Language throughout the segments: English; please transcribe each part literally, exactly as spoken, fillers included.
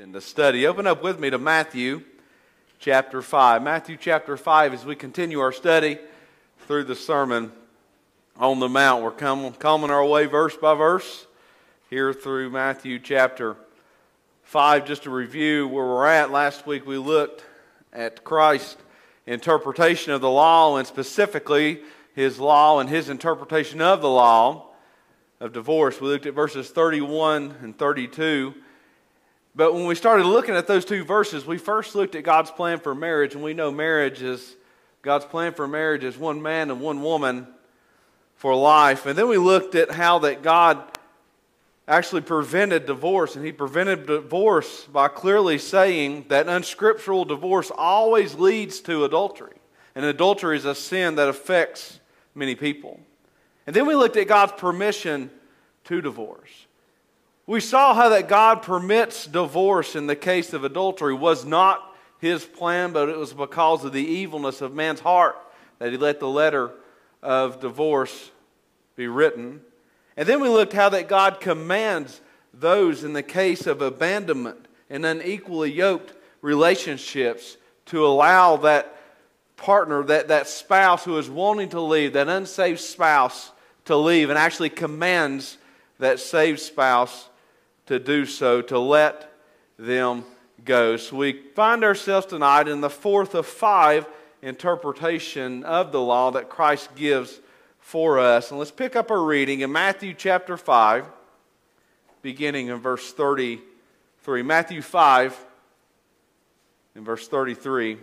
In the study, open up with me to Matthew chapter five. Matthew chapter five, as we continue our study through the Sermon on the Mount. We're coming, coming our way verse by verse here through Matthew chapter five. Just to review where we're at, last week we looked at Christ's interpretation of the law, and specifically his law and his interpretation of the law of divorce. We looked at verses thirty-one and thirty-two. But when we started looking at those two verses, we first looked at God's plan for marriage, and we know marriage is, God's plan for marriage is one man and one woman for life. And then we looked at how that God actually prevented divorce, and He prevented divorce by clearly saying that unscriptural divorce always leads to adultery. And adultery is a sin that affects many people. And then we looked at God's permission to divorce. We saw how that God permits divorce in the case of adultery was not His plan, but it was because of the evilness of man's heart that He let the letter of divorce be written. And then we looked how that God commands those in the case of abandonment and unequally yoked relationships to allow that partner, that, that spouse who is wanting to leave, that unsaved spouse to leave, and actually commands that saved spouse to do so, to let them go. So we find ourselves tonight in the fourth of five interpretation of the law that Christ gives for us. And let's pick up our reading in Matthew chapter five, beginning in verse thirty-three. Matthew five, in verse thirty-three.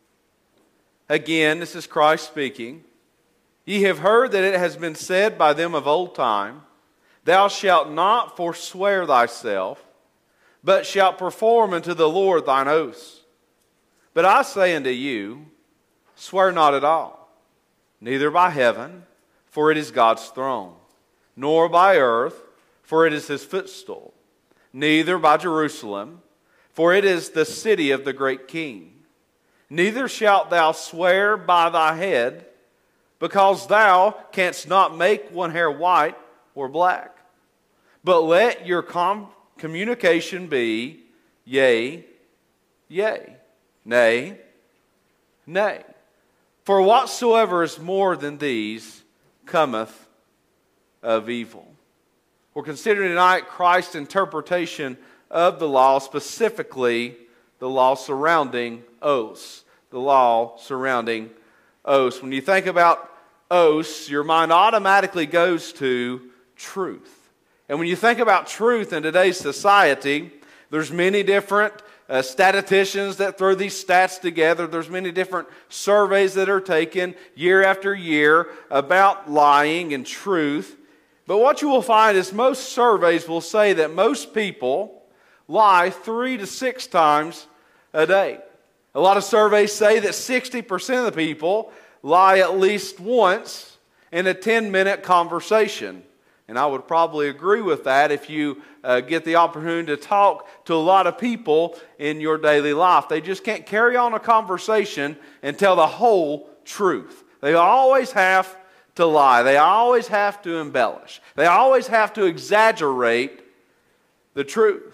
Again, this is Christ speaking. Ye have heard that it has been said by them of old time, Thou shalt not forswear thyself, but shalt perform unto the Lord thine oaths. But I say unto you, swear not at all, neither by heaven, for it is God's throne, nor by earth, for it is His footstool, neither by Jerusalem, for it is the city of the great King. Neither shalt thou swear by thy head, because thou canst not make one hair white or black. But let your com- communication be yea, yea, nay, nay. For whatsoever is more than these cometh of evil. We're considering tonight Christ's interpretation of the law, specifically the law surrounding oaths. The law surrounding oaths. When you think about oaths, your mind automatically goes to truth. And when you think about truth in today's society, there's many different uh, statisticians that throw these stats together. There's many different surveys that are taken year after year about lying and truth. But what you will find is most surveys will say that most people lie three to six times a day. A lot of surveys say that sixty percent of the people lie at least once in a ten-minute conversation. And I would probably agree with that if you uh, get the opportunity to talk to a lot of people in your daily life. They just can't carry on a conversation and tell the whole truth. They always have to lie. They always have to embellish. They always have to exaggerate the truth.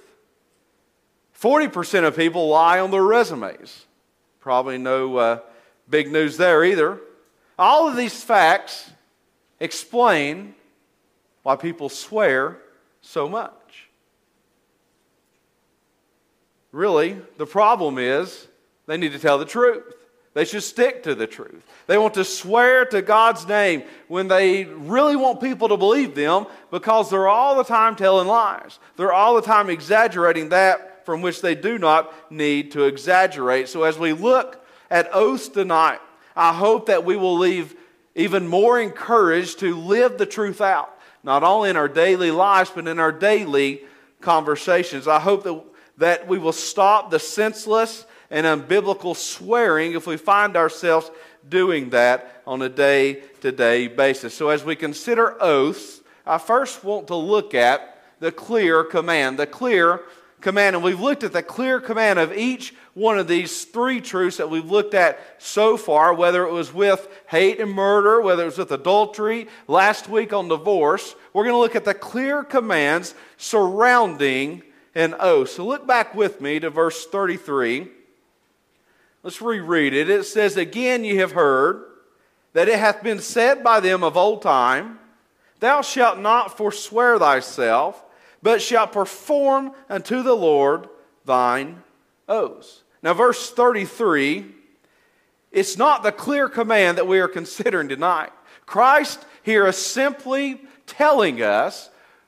forty percent of people lie on their resumes. Probably no uh, big news there either. All of these facts explain why people swear so much. Really, the problem is they need to tell the truth. They should stick to the truth. They want to swear to God's name when they really want people to believe them, because they're all the time telling lies. They're all the time exaggerating that from which they do not need to exaggerate. So as we look at oaths tonight, I hope that we will leave even more encouraged to live the truth out. Not only in our daily lives, but in our daily conversations. I hope that, that we will stop the senseless and unbiblical swearing if we find ourselves doing that on a day-to-day basis. So as we consider oaths, I first want to look at the clear command. The clear command. And we've looked at the clear command of each one of these three truths that we've looked at so far, whether it was with hate and murder, whether it was with adultery, last week on divorce. We're going to look at the clear commands surrounding an oath. So look back with me to verse thirty-three. Let's reread it. It says, "Again ye have heard that it hath been said by them of old time, Thou shalt not forswear thyself, but shalt perform unto the Lord thine oaths." Now verse thirty-three, it's not the clear command that we are considering tonight. Christ here is simply telling us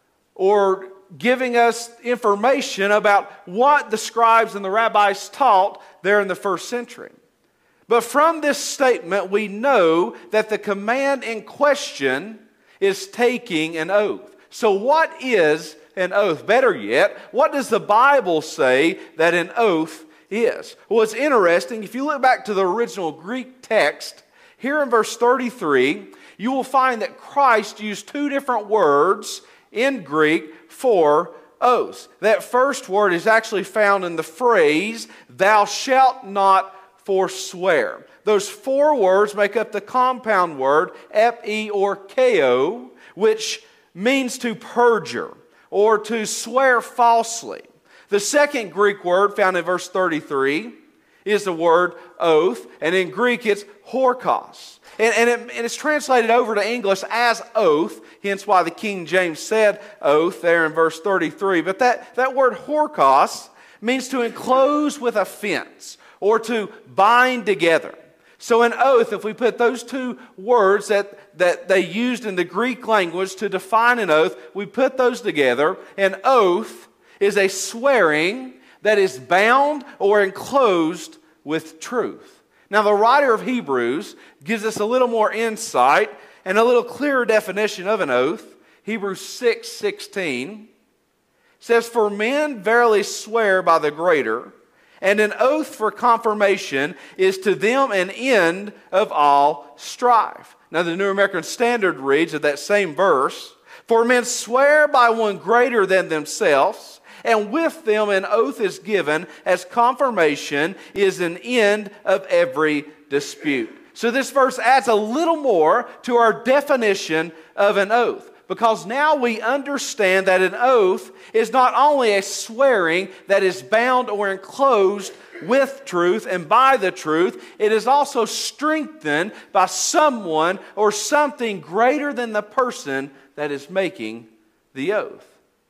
or giving us information about what the scribes and the rabbis taught there in the first century. But from this statement, we know that the command in question is taking an oath. So what is an oath? Better yet, what does the Bible say that an oath is? Well, it's interesting. If you look back to the original Greek text, here in verse thirty-three, you will find that Christ used two different words in Greek for oaths. That first word is actually found in the phrase, "Thou shalt not forswear." Those four words make up the compound word, epi or keo, which means to perjure or to swear falsely. The second Greek word found in verse thirty-three is the word oath, and in Greek it's horkos. And, and, it, and it's translated over to English as oath, hence why the King James said oath there in verse thirty-three. But that, that word horkos means to enclose with a fence or to bind together. So an oath, if we put those two words that, that they used in the Greek language to define an oath, we put those together. An oath is a swearing that is bound or enclosed with truth. Now the writer of Hebrews gives us a little more insight and a little clearer definition of an oath. Hebrews six sixteen says, "For men verily swear by the greater, and an oath for confirmation is to them an end of all strife." Now the New American Standard reads of that same verse, "For men swear by one greater than themselves, and with them an oath is given as confirmation is an end of every dispute." So this verse adds a little more to our definition of an oath, because now we understand that an oath is not only a swearing that is bound or enclosed with truth and by the truth, it is also strengthened by someone or something greater than the person that is making the oath.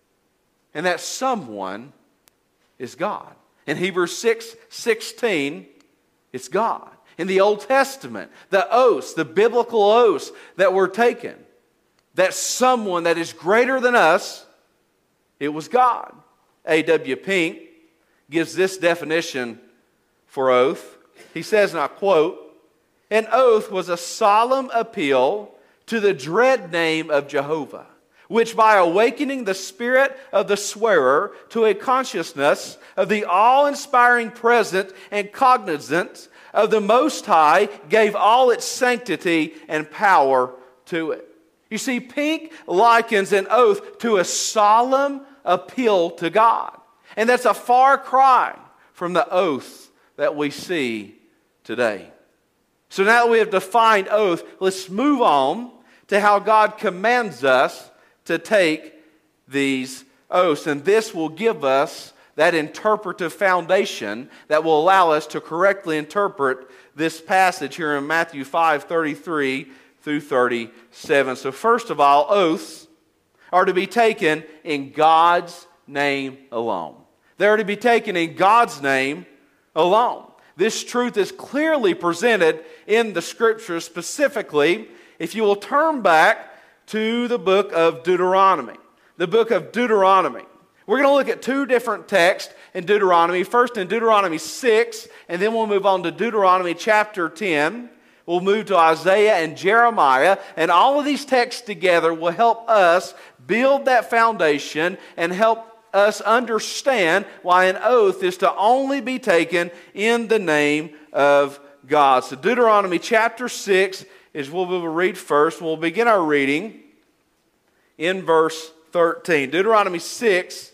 And that someone is God. In Hebrews six sixteen, it's God. In the Old Testament, the oaths, the biblical oaths that were taken, that someone that is greater than us, it was God. A W Pink gives this definition for oath. He says, and I quote, "An oath was a solemn appeal to the dread name of Jehovah, which by awakening the spirit of the swearer to a consciousness of the awe-inspiring presence and cognizance of the Most High gave all its sanctity and power to it." You see, Pink likens an oath to a solemn appeal to God. And that's a far cry from the oaths that we see today. So now that we have defined oath, let's move on to how God commands us to take these oaths. And this will give us that interpretive foundation that will allow us to correctly interpret this passage here in Matthew five thirty-three through thirty-seven. So first of all, oaths are to be taken in God's name alone. They're to be taken in God's name alone. This truth is clearly presented in the Scriptures, specifically if you will turn back to the book of Deuteronomy. The book of Deuteronomy. We're going to look at two different texts in Deuteronomy. First in Deuteronomy six, and then we'll move on to Deuteronomy chapter ten. We'll move to Isaiah and Jeremiah, and all of these texts together will help us build that foundation and help us understand why an oath is to only be taken in the name of God. So Deuteronomy chapter six is what we will read first. We'll begin our reading in verse thirteen. Deuteronomy six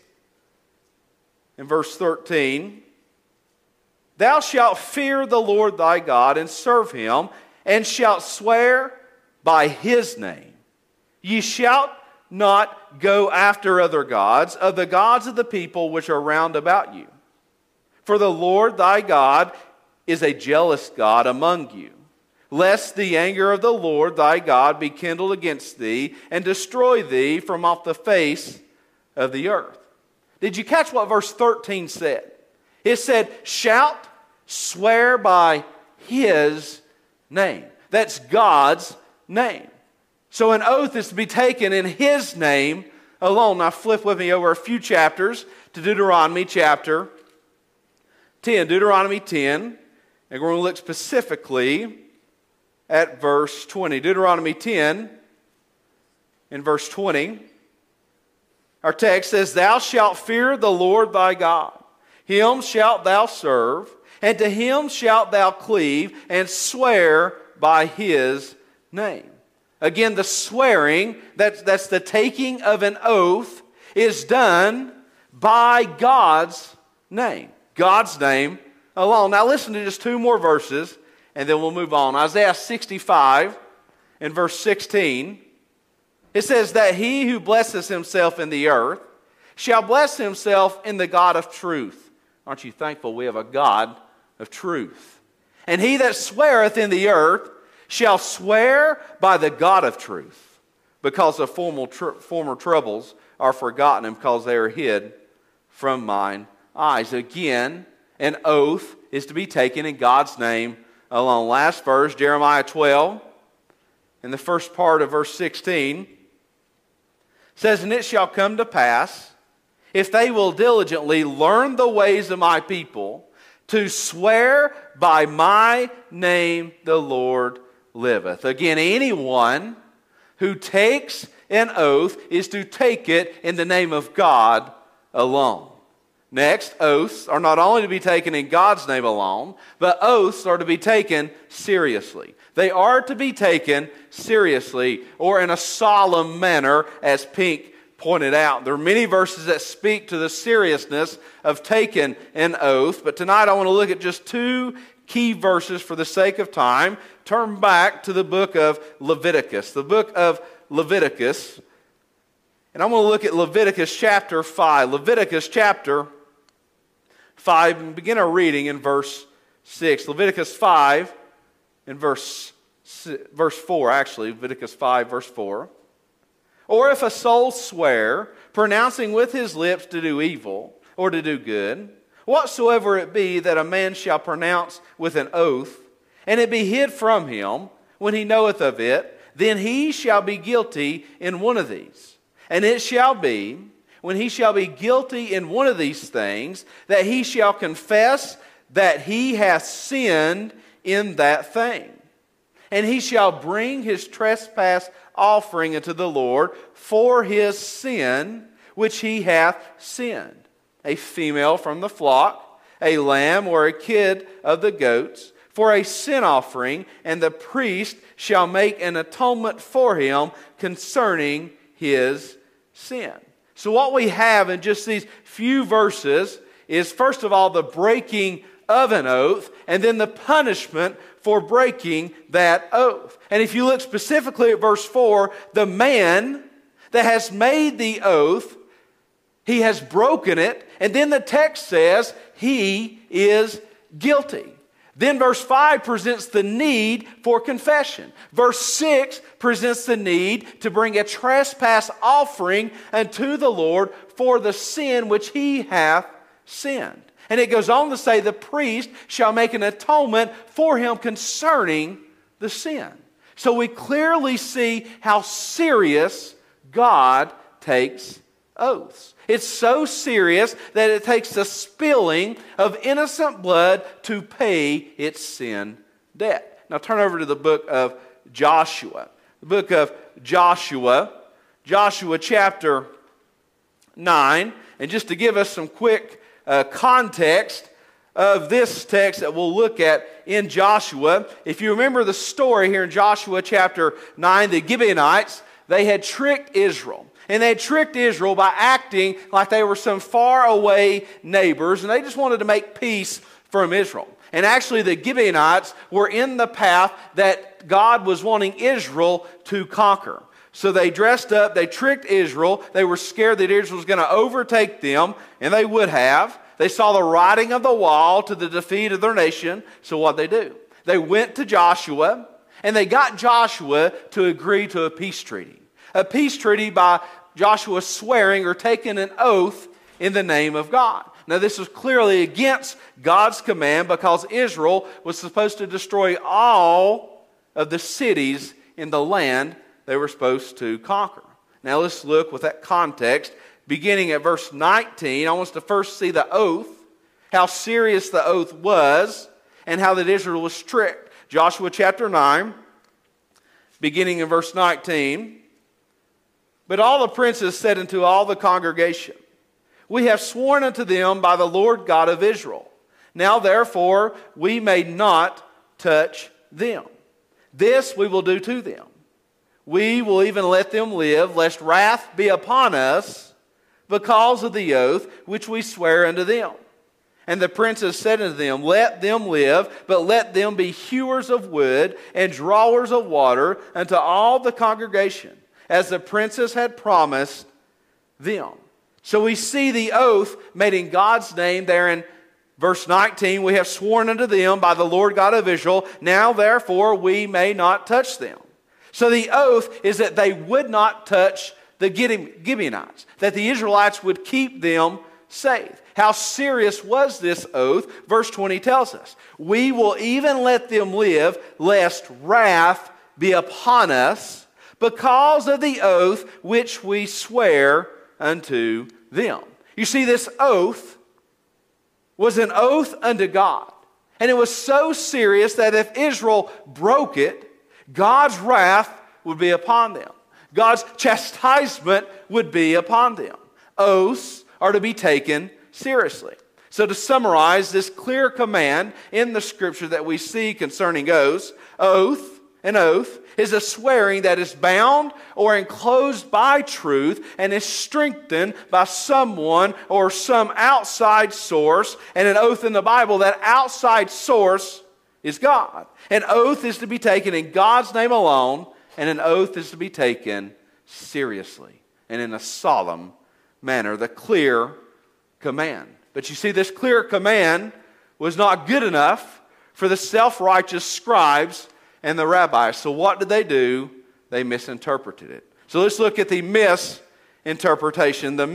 in verse thirteen. "Thou shalt fear the Lord thy God and serve him, and shalt swear by his name. Ye shalt not go after other gods, of the gods of the people which are round about you. For the Lord thy God is a jealous God among you, lest the anger of the Lord thy God be kindled against thee, and destroy thee from off the face of the earth. Did you catch what verse thirteen said? It said, shout, swear by his name. That's God's name. So an oath is to be taken in his name alone. Now flip with me over a few chapters to Deuteronomy chapter ten. Deuteronomy ten. And we're going to look specifically at verse twenty. Deuteronomy ten in verse twenty. Our text says, thou shalt fear the Lord thy God. Him shalt thou serve, and to him shalt thou cleave, and swear by his name. Again, the swearing, that's, that's the taking of an oath, is done by God's name. God's name alone. Now listen to just two more verses, and then we'll move on. Isaiah sixty-five, in verse sixteen, it says that he who blesses himself in the earth shall bless himself in the God of truth. Aren't you thankful we have a God of truth? And he that sweareth in the earth shall swear by the God of truth, because the former, tr- former troubles are forgotten, and because they are hid from mine eyes. Again, an oath is to be taken in God's name alone. Last verse, Jeremiah twelve, in the first part of verse sixteen, says, and it shall come to pass, if they will diligently learn the ways of my people, to swear by my name the Lord liveth. Again, anyone who takes an oath is to take it in the name of God alone. Next, oaths are not only to be taken in God's name alone, but oaths are to be taken seriously. They are to be taken seriously, or in a solemn manner, as Pink pointed out. There are many verses that speak to the seriousness of taking an oath, but tonight I want to look at just two key verses for the sake of time. Turn back to the book of Leviticus. The book of Leviticus. And I'm going to look at Leviticus chapter five. Leviticus chapter five, and begin our reading in verse six. Leviticus five, in verse, verse four, actually. Leviticus five, verse four. Or if a soul swear, pronouncing with his lips to do evil, or to do good, whatsoever it be that a man shall pronounce with an oath, and it be hid from him when he knoweth of it, then he shall be guilty in one of these. And it shall be, when he shall be guilty in one of these things, that he shall confess that he hath sinned in that thing. And he shall bring his trespass offering unto the Lord for his sin which he hath sinned. A female from the flock, a lamb or a kid of the goats, for a sin offering, and the priest shall make an atonement for him concerning his sin. So what we have in just these few verses is, first of all, the breaking of an oath, and then the punishment for breaking that oath. And if you look specifically at verse four, the man that has made the oath, he has broken it, and then the text says he is guilty. Then verse five presents the need for confession. Verse six presents the need to bring a trespass offering unto the Lord for the sin which he hath sinned. And it goes on to say the priest shall make an atonement for him concerning the sin. So we clearly see how serious God takes oaths. It's so serious that it takes the spilling of innocent blood to pay its sin debt. Now turn over to the book of Joshua. The book of Joshua, Joshua chapter nine. And just to give us some quick uh, context of this text that we'll look at in Joshua. If you remember the story here in Joshua chapter nine, the Gibeonites, they had tricked Israel. And they had tricked Israel by acting like they were some faraway neighbors, and they just wanted to make peace from Israel. And actually the Gibeonites were in the path that God was wanting Israel to conquer. So they dressed up, they tricked Israel. They were scared that Israel was going to overtake them, and they would have. They saw the writing of the wall to the defeat of their nation. So what they do? They went to Joshua, and they got Joshua to agree to a peace treaty. A peace treaty by Joshua swearing or taking an oath in the name of God. Now this was clearly against God's command because Israel was supposed to destroy all of the cities in the land they were supposed to conquer. Now let's look with that context. Beginning at verse nineteen, I want us to first see the oath, how serious the oath was, and how that Israel was tricked. Joshua chapter nine, beginning in verse nineteen. But all the princes said unto all the congregation, We have sworn unto them by the Lord God of Israel. Now therefore we may not touch them. This we will do to them. We will even let them live, lest wrath be upon us because of the oath which we swear unto them. And the princes said unto them, Let them live, but let them be hewers of wood and drawers of water unto all the congregation, as the princes had promised them. So we see the oath made in God's name there in verse nineteen. We have sworn unto them by the Lord God of Israel. Now therefore we may not touch them. So the oath is that they would not touch the Gibeonites, that the Israelites would keep them safe. How serious was this oath? Verse twenty tells us, We will even let them live, lest wrath be upon us, because of the oath which we swear unto them. You see, this oath was an oath unto God. And it was so serious that if Israel broke it, God's wrath would be upon them. God's chastisement would be upon them. Oaths are to be taken seriously. So to summarize this clear command in the scripture that we see concerning oaths, oath, an oath, is a swearing that is bound or enclosed by truth and is strengthened by someone or some outside source. And an oath in the Bible, that outside source is God. An oath is to be taken in God's name alone, and an oath is to be taken seriously and in a solemn manner. The clear command. But you see, this clear command was not good enough for the self-righteous scribes and the rabbis. So what did they do? They misinterpreted it. So let's look at the misinterpretation. The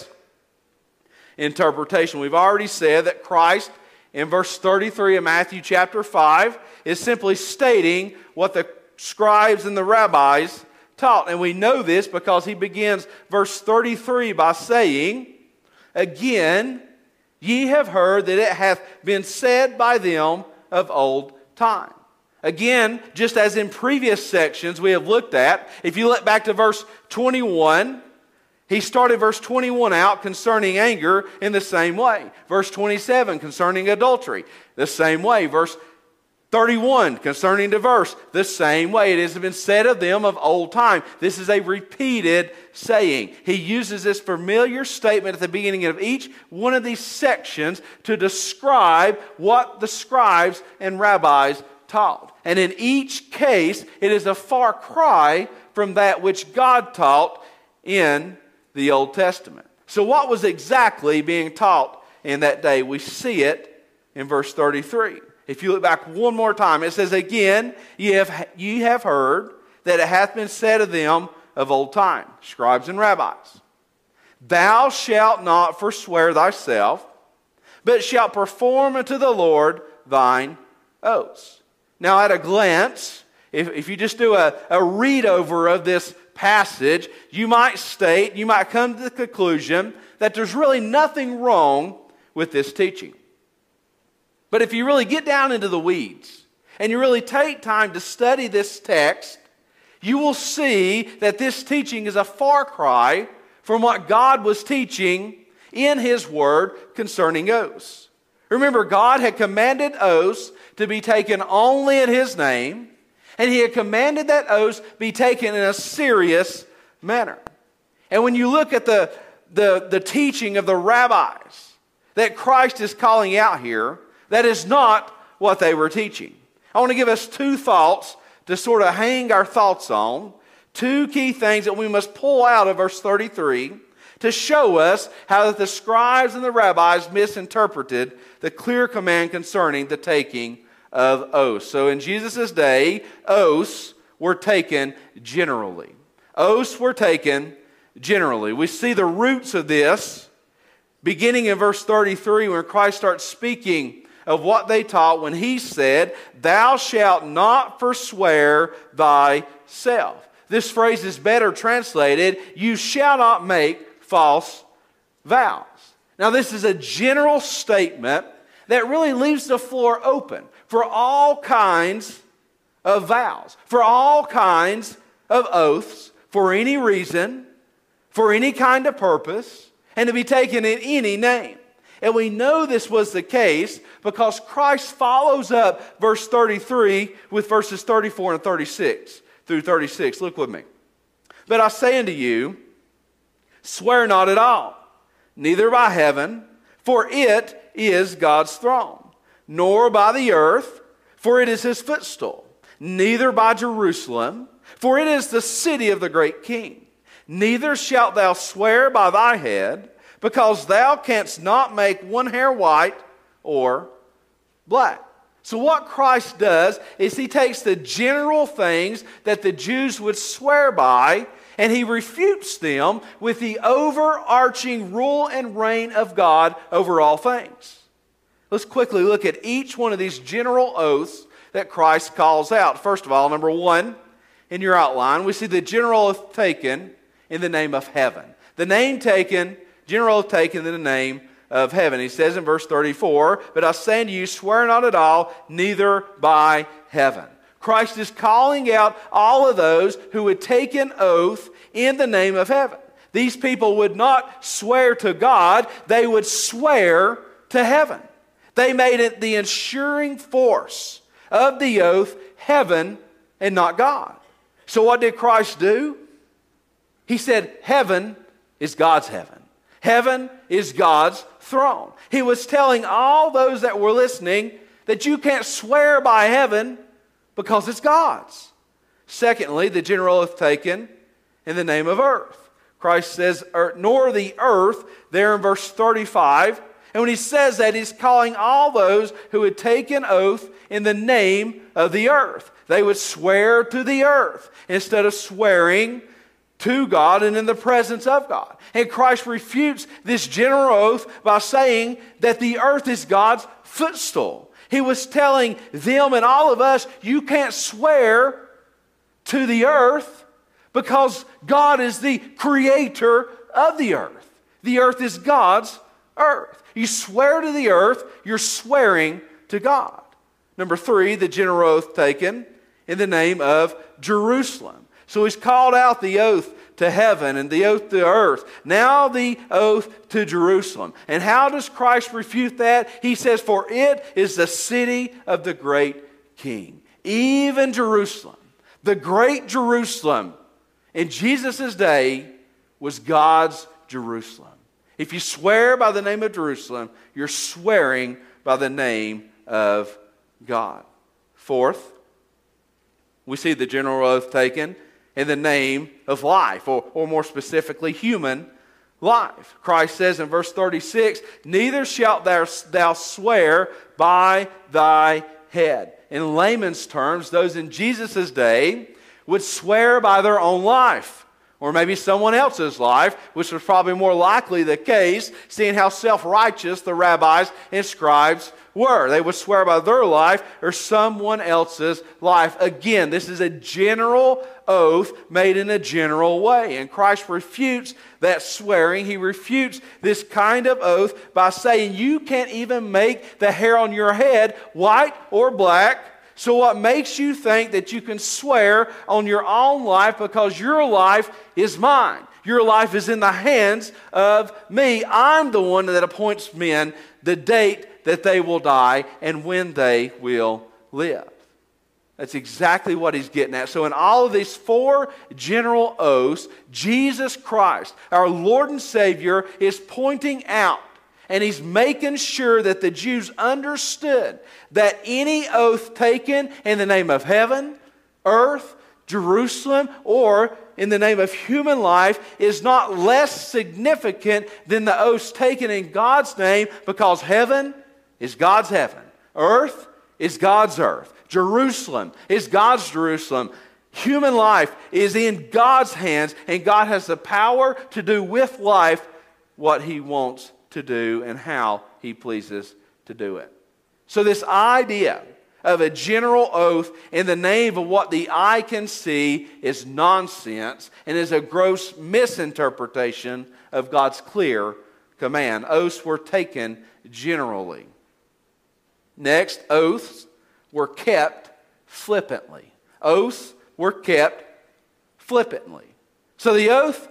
misinterpretation. We've already said that Christ, in verse thirty-three of Matthew chapter five, is simply stating what the scribes and the rabbis taught. And we know this because he begins verse thirty-three by saying, Again, ye have heard that it hath been said by them of old time. Again, just as in previous sections we have looked at, if you look back to verse twenty-one, he started verse twenty-one out concerning anger in the same way. Verse twenty-seven concerning adultery, the same way. Verse thirty-one concerning divorce, the same way. It has been said of them of old time. This is a repeated saying. He uses this familiar statement at the beginning of each one of these sections to describe what the scribes and rabbis taught. And in each case, it is a far cry from that which God taught in the Old Testament. So what was exactly being taught in that day? We see it in verse thirty-three. If you look back one more time, it says, Again, ye have, ye have heard that it hath been said of them of old time, scribes and rabbis, Thou shalt not forswear thyself, but shalt perform unto the Lord thine oaths. Now at a glance, if, if you just do a, a read over of this passage, you might state, you might come to the conclusion that there's really nothing wrong with this teaching. But if you really get down into the weeds and you really take time to study this text, you will see that this teaching is a far cry from what God was teaching in His Word concerning oaths. Remember, God had commanded oaths to be taken only in His name, and He had commanded that oaths be taken in a serious manner. And when you look at the, the, the teaching of the rabbis that Christ is calling out here, that is not what they were teaching. I want to give us two thoughts to sort of hang our thoughts on. Two key things that we must pull out of verse thirty-three to show us how that the scribes and the rabbis misinterpreted the clear command concerning the taking of oaths. So in Jesus' day, oaths were taken generally. Oaths were taken generally. We see the roots of this beginning in verse thirty-three when Christ starts speaking of what they taught when he said, "Thou shalt not forswear thyself." This phrase is better translated, "You shall not make false vows." Now this is a general statement that really leaves the floor open for all kinds of vows, for all kinds of oaths, for any reason, for any kind of purpose, and to be taken in any name. And we know this was the case because Christ follows up verse thirty-three with verses thirty-four and thirty-six through thirty-six. Look with me. "But I say unto you, swear not at all, neither by heaven, for it is God's throne, nor by the earth, for it is his footstool, neither by Jerusalem, for it is the city of the great king. Neither shalt thou swear by thy head, because thou canst not make one hair white or black." So what Christ does is he takes the general things that the Jews would swear by and he refutes them with the overarching rule and reign of God over all things. Let's quickly look at each one of these general oaths that Christ calls out. First of all, number one, in your outline, we see the general oath taken in the name of heaven. The name taken, general oath taken in the name of heaven. He says in verse thirty-four, "But I say unto you, swear not at all, neither by heaven." Christ is calling out all of those who would take an oath in the name of heaven. These people would not swear to God, they would swear to heaven. They made it the ensuring force of the oath, heaven and not God. So what did Christ do? He said, heaven is God's heaven. Heaven is God's throne. He was telling all those that were listening that you can't swear by heaven because it's God's. Secondly, the general oath taken in the name of earth. Christ says, nor the earth, there in verse thirty-five. And when he says that, he's calling all those who would take an oath in the name of the earth. They would swear to the earth instead of swearing to God and in the presence of God. And Christ refutes this general oath by saying that the earth is God's footstool. He was telling them and all of us, you can't swear to the earth because God is the creator of the earth. The earth is God's earth. You swear to the earth, you're swearing to God. Number three, the general oath taken in the name of Jerusalem. So he's called out the oath to heaven and the oath to earth. Now the oath to Jerusalem. And how does Christ refute that? He says, for it is the city of the great king. Even Jerusalem, the great Jerusalem, in Jesus' day was God's Jerusalem. If you swear by the name of Jerusalem, you're swearing by the name of God. Fourth, we see the general oath taken in the name of life, or, or more specifically, human life. Christ says in verse thirty-six, neither shalt thou, thou swear by thy head. In layman's terms, those in Jesus' day would swear by their own life, or maybe someone else's life, which was probably more likely the case, seeing how self-righteous the rabbis and scribes were. They would swear by their life or someone else's life. Again, this is a general oath made in a general way. And Christ refutes that swearing. He refutes this kind of oath by saying you can't even make the hair on your head white or black. So what makes you think that you can swear on your own life because your life is mine? Your life is in the hands of me. I'm the one that appoints men the date that they will die and when they will live. That's exactly what he's getting at. So in all of these four general oaths, Jesus Christ, our Lord and Savior, is pointing out and he's making sure that the Jews understood that any oath taken in the name of heaven, earth, Jerusalem, or in the name of human life is not less significant than the oaths taken in God's name, because heaven is God's heaven. Earth is God's earth. Jerusalem is God's Jerusalem. Human life is in God's hands, and God has the power to do with life what He wants to do and how He pleases to do it. So this idea of a general oath in the name of what the eye can see is nonsense and is a gross misinterpretation of God's clear command. Oaths were taken generally. Next, oaths were kept flippantly. Oaths were kept flippantly. So the oath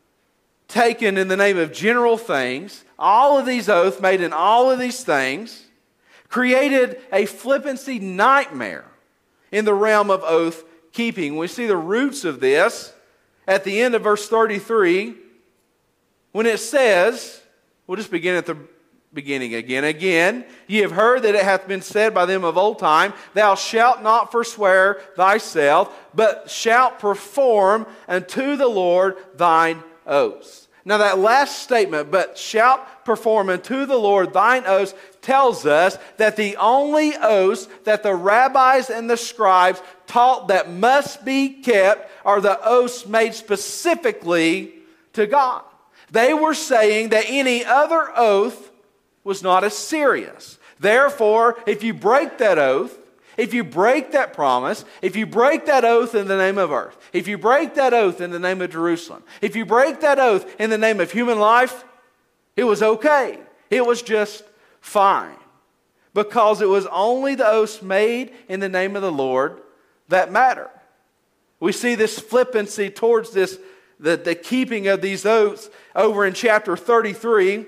taken in the name of general things, all of these oaths made in all of these things, created a flippancy nightmare in the realm of oath keeping. We see the roots of this at the end of verse thirty-three, when it says, we'll just begin at the beginning again. Again, ye have heard that it hath been said by them of old time, thou shalt not forswear thyself, but shalt perform unto the Lord thine oaths. Now that last statement, but shalt perform unto the Lord thine oaths, tells us that the only oaths that the rabbis and the scribes taught that must be kept are the oaths made specifically to God. They were saying that any other oath was not as serious. Therefore, if you break that oath, if you break that promise, if you break that oath in the name of earth, if you break that oath in the name of Jerusalem, if you break that oath in the name of human life, it was okay. It was just fine. Because it was only the oaths made in the name of the Lord that mattered. We see this flippancy towards this, the, the keeping of these oaths over in chapter thirty-three,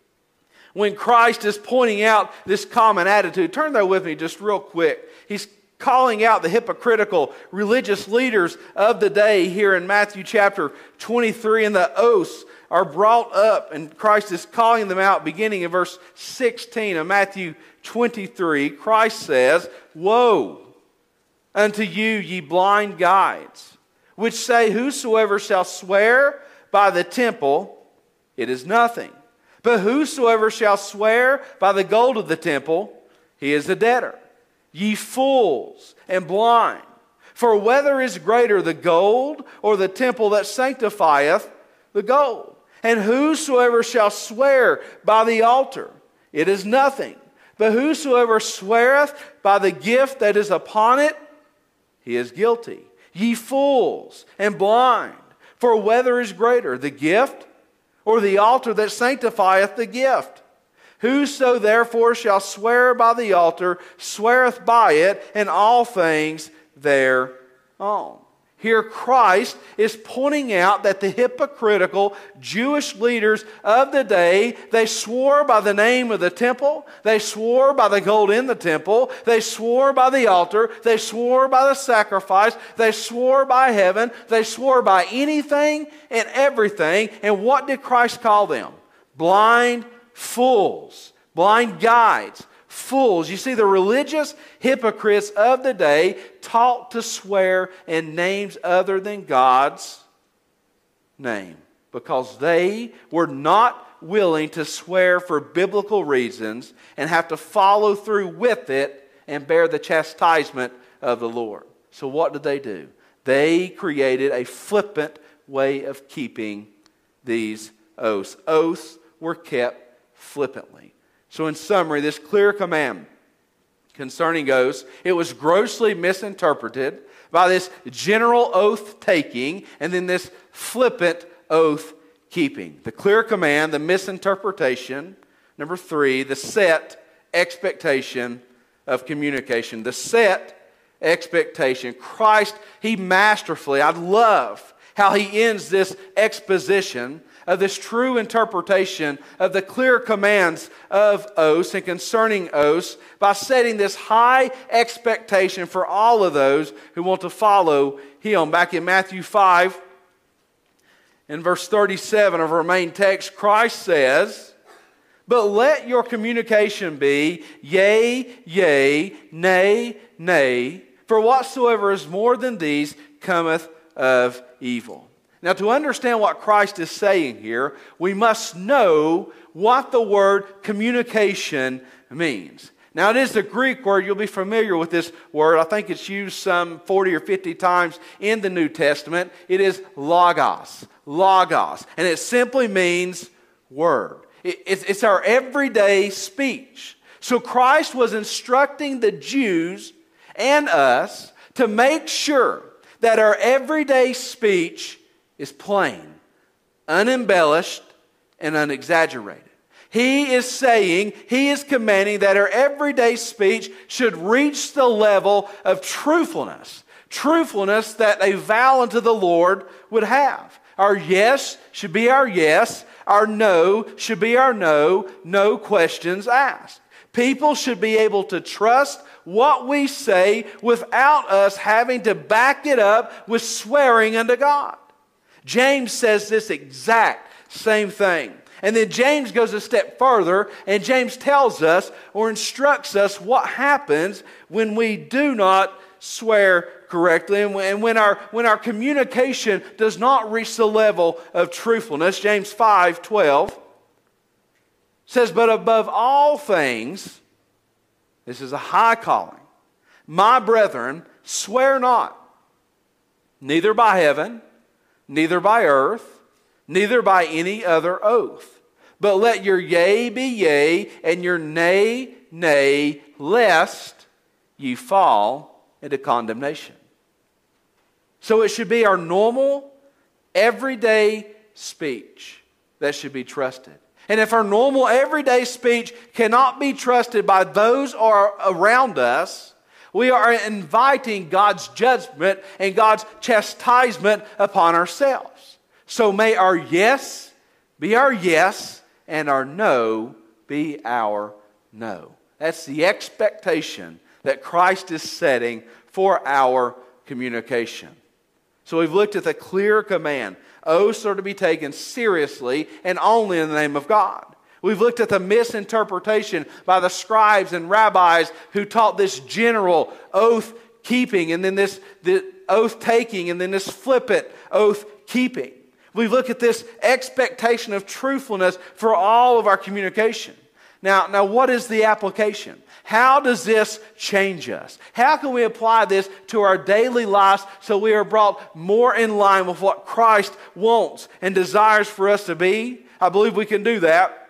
when Christ is pointing out this common attitude. Turn there with me just real quick. He's calling out the hypocritical religious leaders of the day here in Matthew chapter twenty-three, and the oaths are brought up, and Christ is calling them out beginning in verse sixteen of Matthew twenty-three. Christ says, woe unto you, ye blind guides, which say, whosoever shall swear by the temple, it is nothing. But whosoever shall swear by the gold of the temple, he is a debtor. Ye fools and blind, for whether is greater, the gold or the temple that sanctifieth the gold? And whosoever shall swear by the altar, it is nothing. But whosoever sweareth by the gift that is upon it, he is guilty. Ye fools and blind, for whether is greater, the gift or the altar that sanctifieth the gift? Whoso therefore shall swear by the altar, sweareth by it, and all things thereon. Here Christ is pointing out that the hypocritical Jewish leaders of the day, they swore by the name of the temple, they swore by the gold in the temple, they swore by the altar, they swore by the sacrifice, they swore by heaven, they swore by anything and everything. And what did Christ call them? Blind fools, blind guides, fools. You see, the religious hypocrites of the day taught to swear in names other than God's name, because they were not willing to swear for biblical reasons and have to follow through with it and bear the chastisement of the Lord. So what did they do? They created a flippant way of keeping these oaths. Oaths were kept flippantly. So in summary, this clear command concerning oaths, it was grossly misinterpreted by this general oath taking and then this flippant oath keeping. The clear command, the misinterpretation. Number three, the set expectation of communication. The set expectation. Christ, He masterfully, I love how He ends this exposition of this true interpretation of the clear commands of oaths and concerning oaths by setting this high expectation for all of those who want to follow Him. Back in Matthew five, in verse thirty-seven of our main text, Christ says, but let your communication be yea, yea, nay, nay, for whatsoever is more than these cometh of evil. Now, to understand what Christ is saying here, we must know what the word communication means. Now, it is the Greek word. You'll be familiar with this word. I think it's used some forty or fifty times in the New Testament. It is logos. Logos. And it simply means word. It's, it's our everyday speech. So Christ was instructing the Jews and us to make sure that our everyday speech is plain, unembellished, and unexaggerated. He is saying, He is commanding that our everyday speech should reach the level of truthfulness. Truthfulness that a vow unto the Lord would have. Our yes should be our yes. Our no should be our no. No questions asked. People should be able to trust what we say without us having to back it up with swearing unto God. James says this exact same thing. And then James goes a step further, and James tells us or instructs us what happens when we do not swear correctly and when our, when our communication does not reach the level of truthfulness. James five twelve says, "But above all things," this is a high calling, "my brethren, swear not, neither by heaven, neither by earth, neither by any other oath. But let your yea be yea, and your nay, nay, lest ye fall into condemnation." So it should be our normal, everyday speech that should be trusted. And if our normal, everyday speech cannot be trusted by those who are around us, we are inviting God's judgment and God's chastisement upon ourselves. So may our yes be our yes, and our no be our no. That's the expectation that Christ is setting for our communication. So we've looked at the clear command. Oaths are to be taken seriously and only in the name of God. We've looked at the misinterpretation by the scribes and rabbis who taught this general oath keeping and then this, this oath taking and then this flippant oath keeping. We look at this expectation of truthfulness for all of our communication. Now, now, what is the application? How does this change us? How can we apply this to our daily lives so we are brought more in line with what Christ wants and desires for us to be? I believe we can do that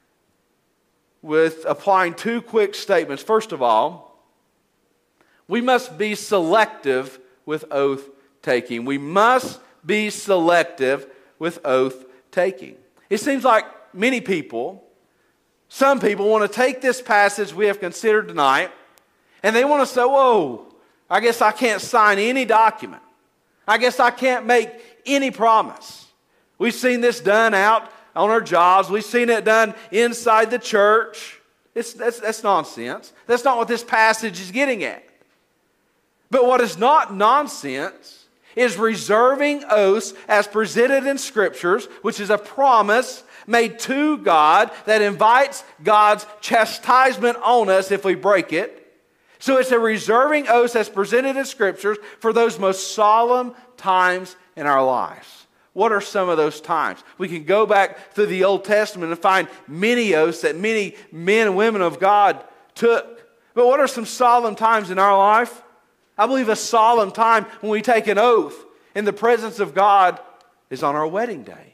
with applying two quick statements. First of all, we must be selective with oath taking. We must be selective with oath taking. It seems like many people, some people want to take this passage we have considered tonight and they want to say, whoa, I guess I can't sign any document. I guess I can't make any promise. We've seen this done out on our jobs. We've seen it done inside the church. It's, that's, that's nonsense. That's not what this passage is getting at. But what is not nonsense is reserving oaths as presented in Scriptures, which is a promise made to God that invites God's chastisement on us if we break it. So it's a reserving oaths as presented in Scriptures for those most solemn times in our lives. What are some of those times? We can go back through the Old Testament and find many oaths that many men and women of God took. But what are some solemn times in our life? I believe a solemn time when we take an oath in the presence of God is on our wedding day.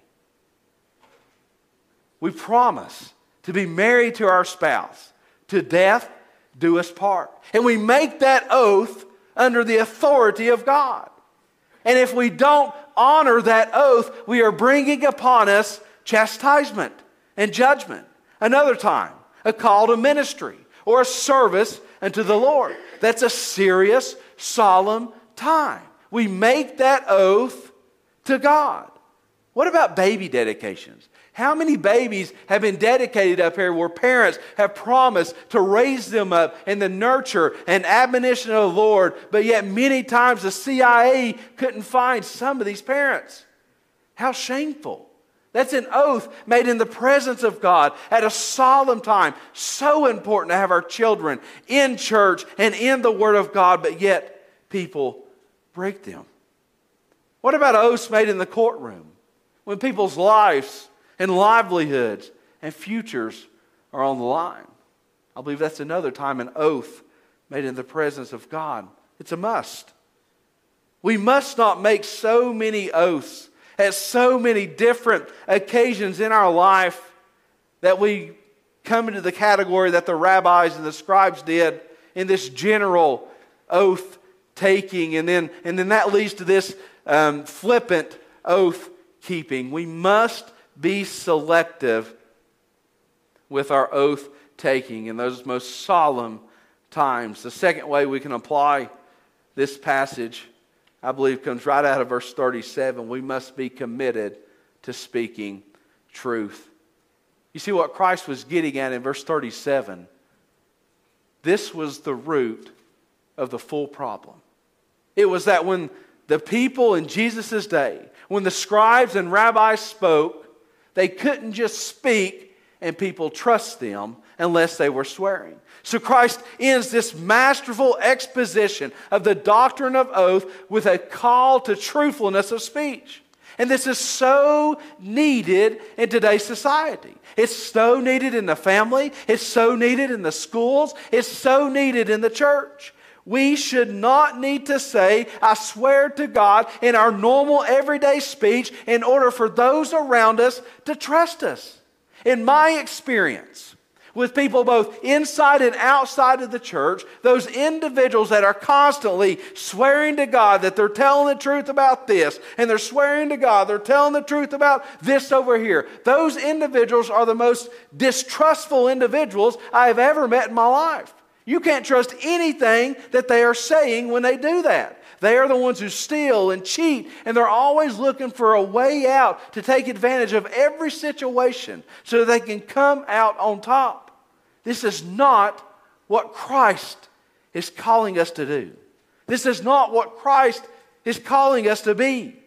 We promise to be married to our spouse, to death do us part. And we make that oath under the authority of God. And if we don't honor that oath, we are bringing upon us chastisement and judgment. Another time, a call to ministry or a service unto the Lord. That's a serious, solemn time. We make that oath to God. What about baby dedications? How many babies have been dedicated up here where parents have promised to raise them up in the nurture and admonition of the Lord, but yet many times the C I A couldn't find some of these parents? How shameful. That's an oath made in the presence of God at a solemn time. So important to have our children in church and in the Word of God, but yet people break them. What about oaths made in the courtroom when people's lives and livelihoods and futures are on the line? I believe that's another time an oath made in the presence of God. It's a must. We must not make so many oaths at so many different occasions in our life that we come into the category that the rabbis and the scribes did in this general oath taking, and then, and then that leads to this um, flippant oath keeping. We must be selective with our oath taking in those most solemn times. The second way we can apply this passage, I believe, comes right out of verse thirty-seven. We must be committed to speaking truth. You see what Christ was getting at in verse thirty-seven? This was the root of the full problem. It was that when the people in Jesus' day, when the scribes and rabbis spoke, they couldn't just speak and people trust them unless they were swearing. So Christ ends this masterful exposition of the doctrine of oath with a call to truthfulness of speech. And this is so needed in today's society. It's so needed in the family. It's so needed in the schools. It's so needed in the church. We should not need to say, I swear to God, in our normal everyday speech in order for those around us to trust us. In my experience, with people both inside and outside of the church, those individuals that are constantly swearing to God that they're telling the truth about this, and they're swearing to God they're telling the truth about this over here, those individuals are the most distrustful individuals I have ever met in my life. You can't trust anything that they are saying when they do that. They are the ones who steal and cheat, and they're always looking for a way out to take advantage of every situation so that they can come out on top. This is not what Christ is calling us to do. This is not what Christ is calling us to be.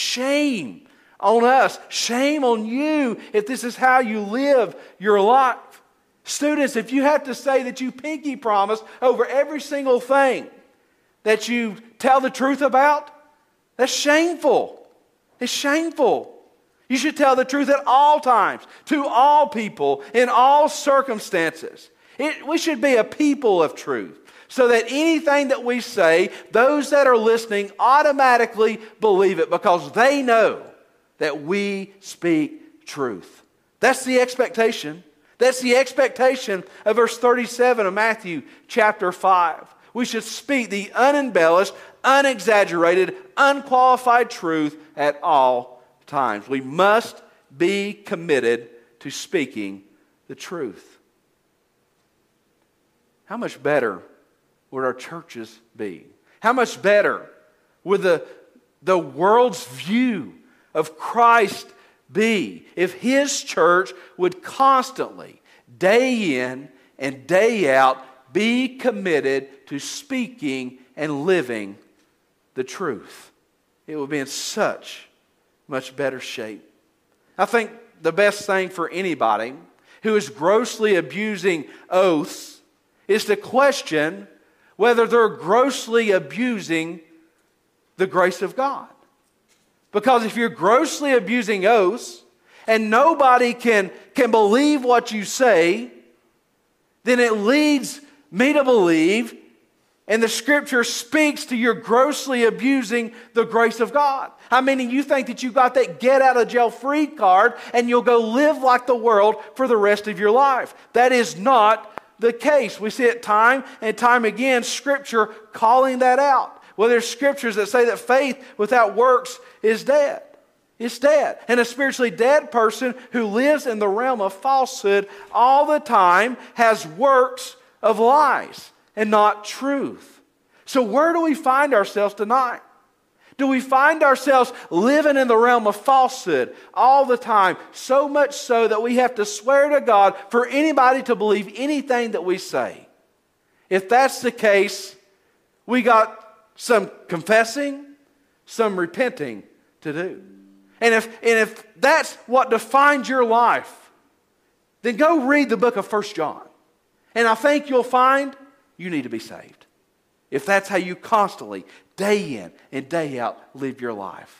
Shame on us. Shame on you if this is how you live your life. Students, if you have to say that you pinky promise over every single thing that you tell the truth about, that's shameful. It's shameful. You should tell the truth at all times, to all people, in all circumstances. It, we should be a people of truth, so that anything that we say, those that are listening automatically believe it because they know that we speak truth. That's the expectation. That's the expectation of verse thirty-seven of Matthew chapter five. We should speak the unembellished, unexaggerated, unqualified truth at all times. We must be committed to speaking the truth. How much better would our churches be? How much better would the, the world's view of Christ be if His church would constantly, day in and day out, be committed to speaking and living the truth? It would be in such much better shape. I think the best thing for anybody who is grossly abusing oaths is to question whether they're grossly abusing the grace of God. Because if you're grossly abusing oaths and nobody can, can believe what you say, then it leads me to believe, and the Scripture speaks to your grossly abusing the grace of God. I mean, you think that you got that get out of jail free card and you'll go live like the world for the rest of your life. That is not the case. We see it time and time again, Scripture calling that out. Well, there's scriptures that say that faith without works is dead. It's dead. And a spiritually dead person who lives in the realm of falsehood all the time has works of lies and not truth. So where do we find ourselves tonight? Do we find ourselves living in the realm of falsehood all the time, so much so that we have to swear to God for anybody to believe anything that we say? If that's the case, we got some confessing, some repenting to do. And if, and if that's what defines your life, then go read the book of First John. And I think you'll find you need to be saved. If that's how you constantly, day in and day out, live your life.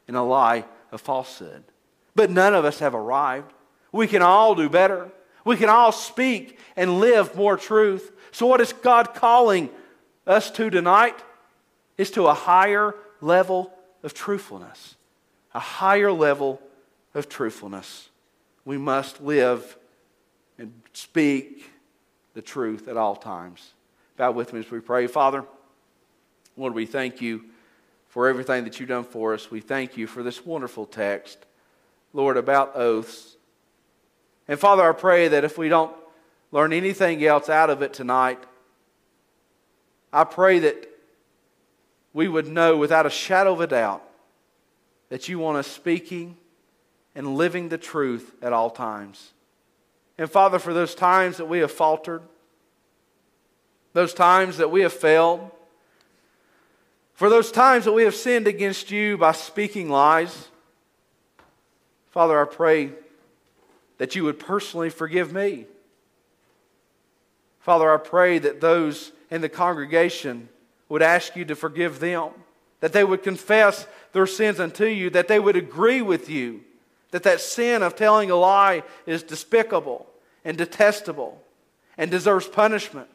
in a lie of falsehood. But none of us have arrived. We can all do better. We can all speak and live more truth. So what is God calling us to tonight? Is to a higher level of truthfulness. A higher level of truthfulness. We must live and speak the truth at all times. Bow with me as we pray. Father, Lord, we thank you for everything that you've done for us. We thank you for this wonderful text, Lord, about oaths. And Father, I pray that if we don't learn anything else out of it tonight, I pray that we would know without a shadow of a doubt that you want us speaking and living the truth at all times. And Father, for those times that we have faltered, those times that we have failed, for those times that we have sinned against you by speaking lies, Father, I pray that you would personally forgive me. Father, I pray that those in the congregation would ask you to forgive them, that they would confess their sins unto you, that they would agree with you, that that sin of telling a lie is despicable and detestable and deserves punishment.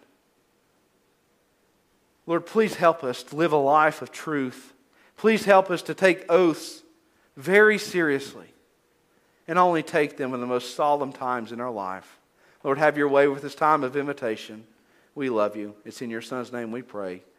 Lord, please help us to live a life of truth. Please help us to take oaths very seriously and only take them in the most solemn times in our life. Lord, have your way with this time of invitation. We love you. It's in your Son's name we pray.